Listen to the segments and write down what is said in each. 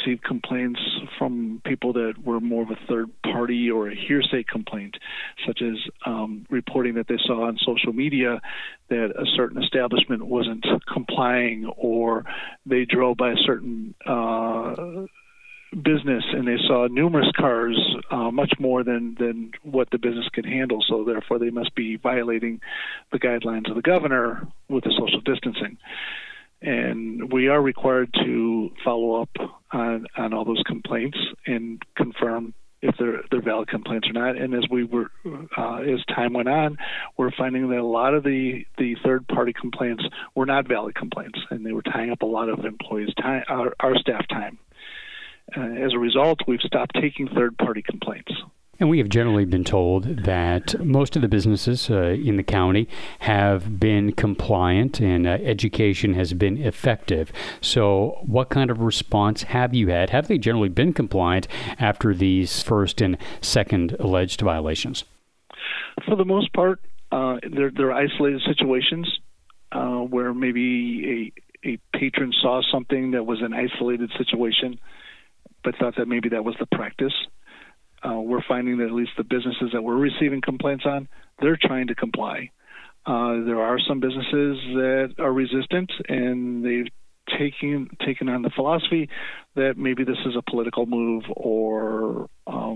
received complaints from people that were more of a third party or a hearsay complaint, such as reporting that they saw on social media that a certain establishment wasn't complying, or they drove by a certain business and they saw numerous cars, much more than what the business could handle, so therefore they must be violating the guidelines of the governor with the social distancing. And we are required to follow up on all those complaints and confirm if they're valid complaints or not. And as time went on, we're finding that a lot of the third-party complaints were not valid complaints, and they were tying up a lot of employees' time, our staff time. As a result, we've stopped taking third-party complaints. And we have generally been told that most of the businesses in the county have been compliant and education has been effective. So what kind of response have you had? Have they generally been compliant after these first and second alleged violations? For the most part, they're isolated situations where maybe a patron saw something that was an isolated situation but thought that maybe that was the practice. We're finding that at least the businesses that we're receiving complaints on, they're trying to comply. There are some businesses that are resistant, and they've taken on the philosophy that maybe this is a political move or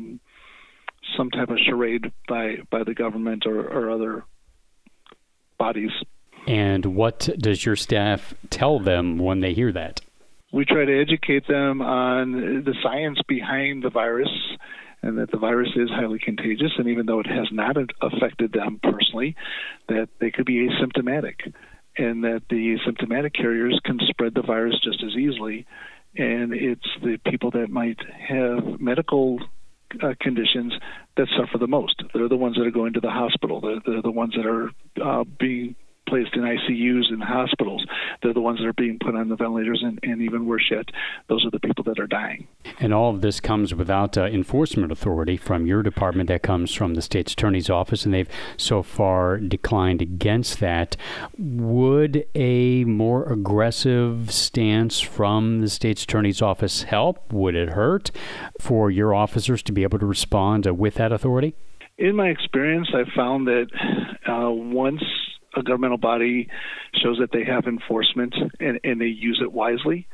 some type of charade by the government or other bodies. And what does your staff tell them when they hear that? We try to educate them on the science behind the virus, and that the virus is highly contagious, and even though it has not affected them personally, that they could be asymptomatic, and that the asymptomatic carriers can spread the virus just as easily, and it's the people that might have medical conditions that suffer the most. They're the ones that are going to the hospital. They're the ones that are being placed in ICUs in hospitals. They're the ones that are being put on the ventilators, and even worse yet, those are the people that are dying. And all of this comes without enforcement authority from your department. That comes from the state's attorney's office, and they've so far declined against that. Would a more aggressive stance from the state's attorney's office help? Would it hurt for your officers to be able to respond with that authority? In my experience, I've found that once a governmental body shows that they have enforcement and they use it wisely,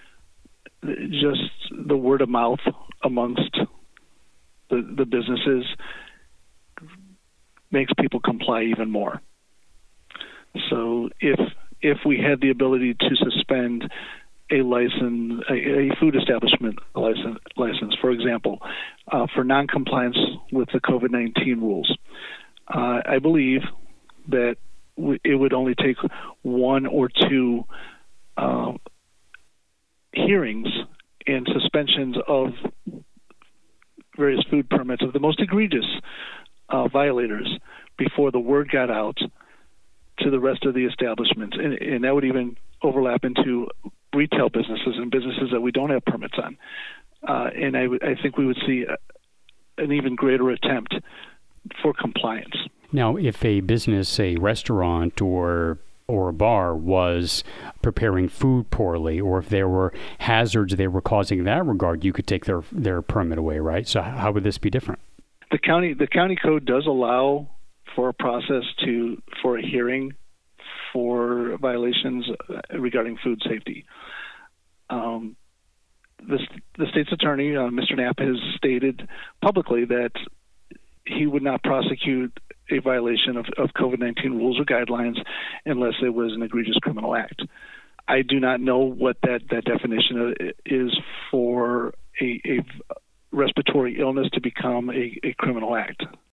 just the word of mouth amongst the businesses makes people comply even more. So if we had the ability to suspend a license, a food establishment license, for example, for noncompliance with the COVID-19 rules, I believe that it would only take one or two hearings and suspensions of various food permits of the most egregious violators before the word got out to the rest of the establishments. And that would even overlap into retail businesses and businesses that we don't have permits on. And I think we would see an even greater attempt for compliance. Now, if a business, a restaurant or a bar was preparing food poorly, or if there were hazards they were causing in that regard, you could take their permit away, right? So how would this be different? The county code does allow for a process for a hearing for violations regarding food safety. The state's attorney, Mr. Knapp, has stated publicly that he would not prosecute a violation of COVID-19 rules or guidelines unless it was an egregious criminal act. I do not know what that definition is for a respiratory illness to become a criminal act.